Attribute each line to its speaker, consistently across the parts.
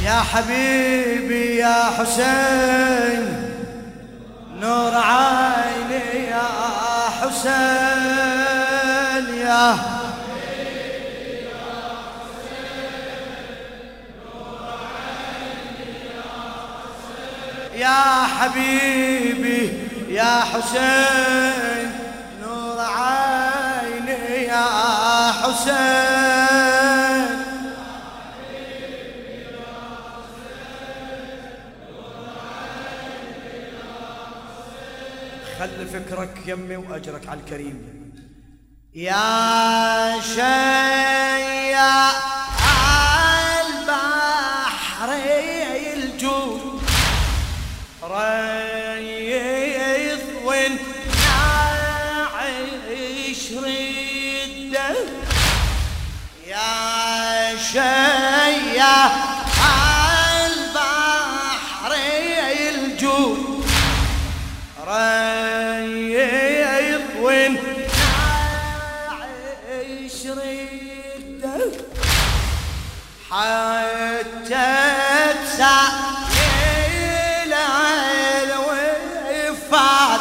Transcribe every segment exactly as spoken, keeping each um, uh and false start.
Speaker 1: يا حبيبي يا حسين نور عيني يا حسين يا حبيبي يا حسين نور عيني يا حسين يا حبيبي يا حسين نور عيني يا حسين خلي فكرك يمي وأجرك على الكريم. يا شيا البحر الجود ريض ونعيش رده يا شيا البحر الجود ريض ونعيش رده حتى تسايل الوفات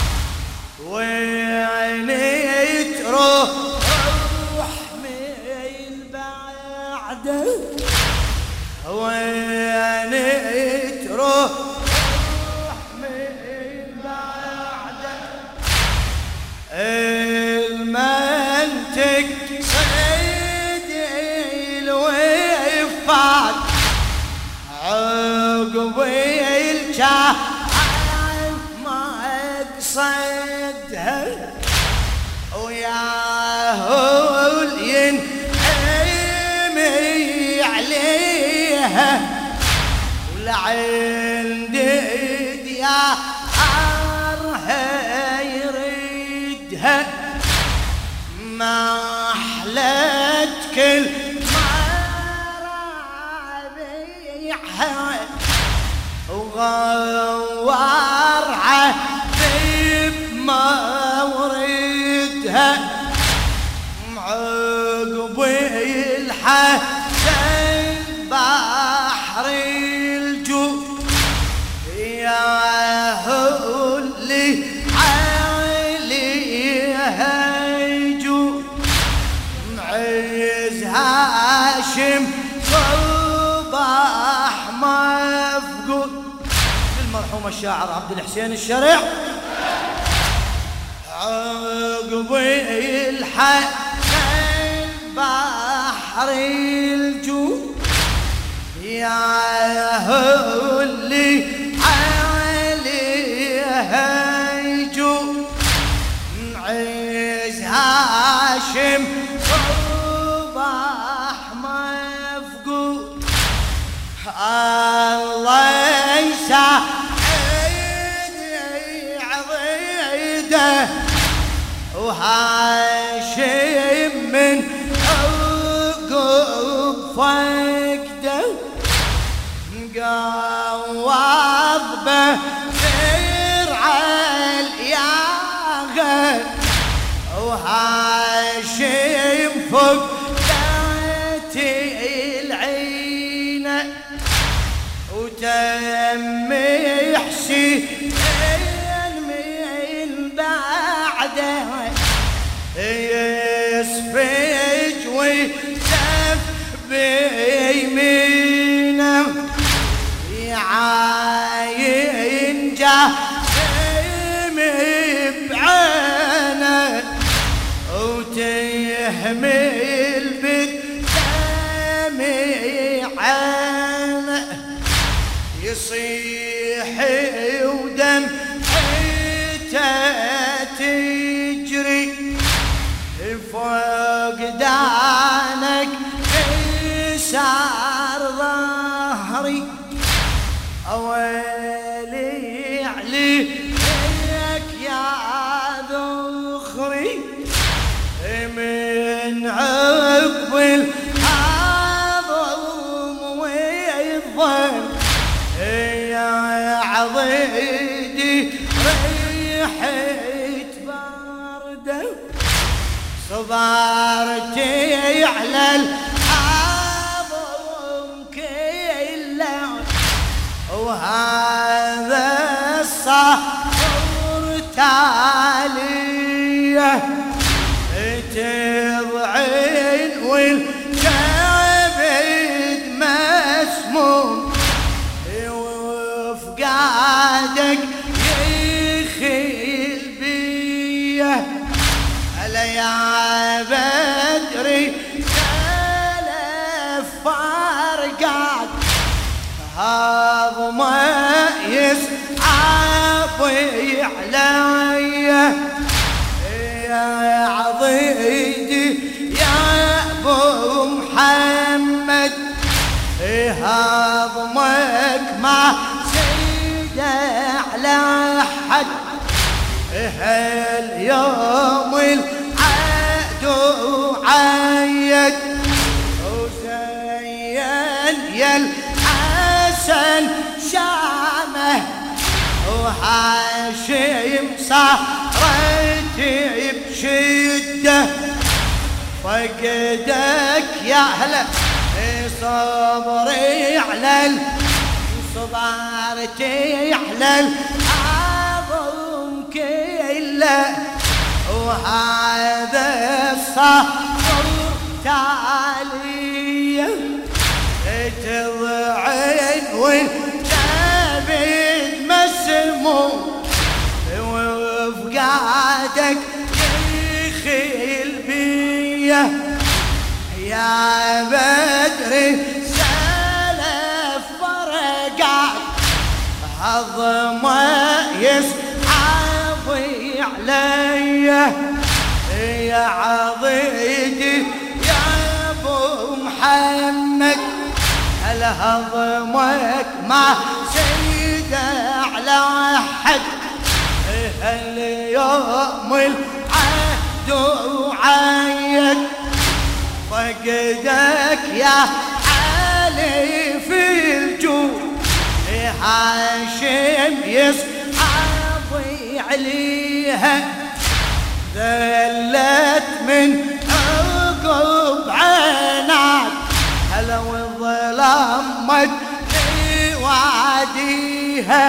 Speaker 1: وعيني تروح من بعده وعيني تروح المنتك صيد الوفات عقبي الجاه مقصدها وياه ينحمي عليها ولعند ديارها يردها ما أحلت كل مرابيعها وغوارها بموردها عقبي الحسن بحر الجود يا هو اللي عليها هاشم صباح مفقود المرحوم الشاعر عبد الحسين الشرع عقبي الحسن بحر الجود يا هو اللي عليها يجود معز هاشم صباح مفقود الله يساعد عضيده وهاشم من عقب فقده قوض بفرع الياغه وهاشم فوق وتم يحسين من بعده يسفج ويسف بيمينه يعاين جاسم بعينه وتهمل بالدمع يصيح ودم حيته تجري فقدانك يسار ظهري أويلي عليك يا ذخري من عقب العظم والظل يا عضيدي ريحت برده صبرتي على العظم كل وهذا الصبر تاليه تضعين والكبد مسموم وفقادك يخيل بيه هلا يا بدري ثلاث فرقات هضمه يصعب علي يا عضيدي يا ابو محمد هضمك ما سيد على حد هاليوم العدو عيد وزين يالحسن شامه وهاشم صارت بشده فقدك يا هلا صبري على صبرتي على العظم كله وهذا الصبر تاليه تضعين والكبد مسموم وفقادك يخيل بيه يا بدري سلف فرقات هضمه يصعب علي يا عضيدي يا ابو محمد هل هضمك ما سيد على حد اليوم العدو عيد فقدك يا علي في الجود هاشم يصعب عليها ذلت من عقب عناد هلا والظلام مدري وعديها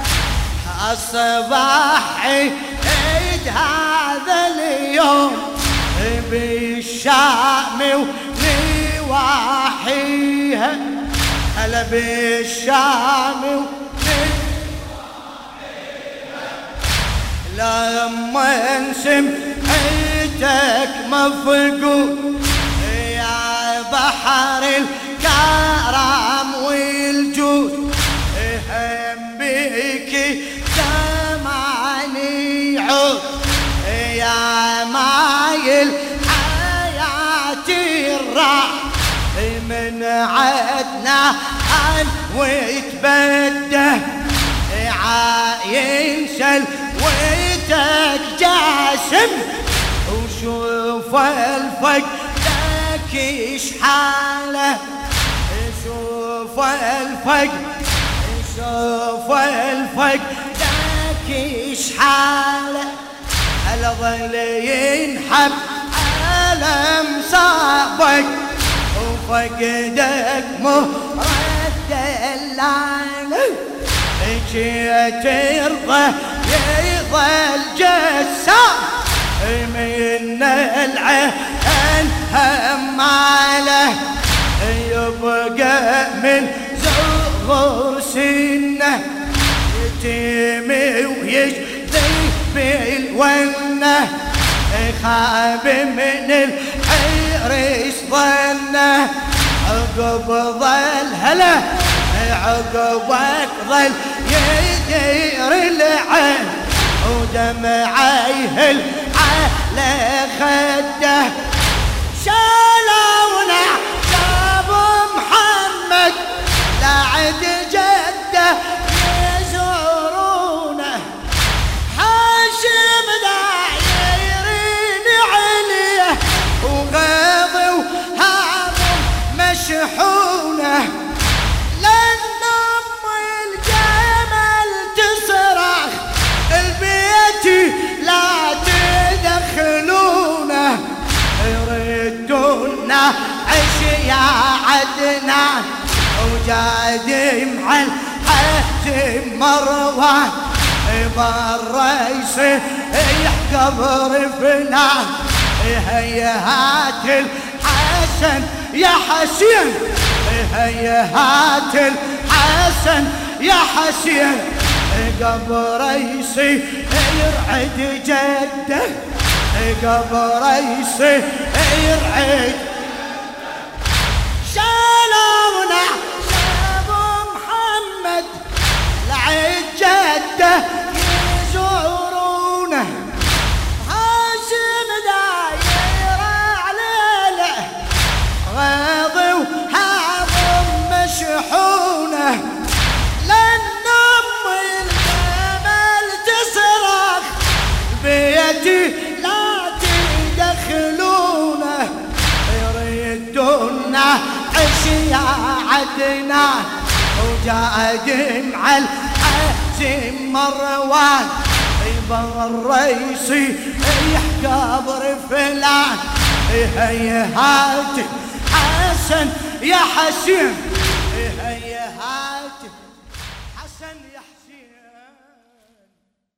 Speaker 1: أصبح عيد هذا اليوم بالشام ونواحيها هلا بالشام ونواحيها لما سمعتك مفقود يا بحر الكرم والجود هم بك زماني عود يا مايل حياتي الراح من عدنا عن ويتبده عاين سلويتك جاسم وشوف الفق لك اشحاله شوف الفق شوف الفق لك اشحاله هلا ظل ينحب على مصابك وفقدك مرد اللعنة جيت ترضى يظل جسام من العين هماله يبقى من زغر سنه يتيمي ويجذي بالونه خاب من الحريص ظنه عقب ظل هلا عقبك ظل يدير العين ودمعيه على خده شالونا جاب محمد لعد جده يزورونه هاشم دايرين عليه وغاضي وهاضم مشحونه لن ام الجمل تصرخ البيت لا تدخلونه يردونا عش يا عدنان وجادي مع الحج عزم مروان بالرئيس قبر فلان هيهات الحسن يا حسين هيهات الحسن يا حسين قبريسي يرعد جده قبريسي يرعد شالونا ابو محمد لعد جده يزورونه هاشم داير عليه غاضي وهاضم مشحونه لان ام الجمل تصرخ بيتي لا تدخلونه يردونا عشيا عدنان وجاء دمع العزم مروان بالرئيسي يحقبر فلان هيهات حسن يا حسين هيهات حسن يا حسين.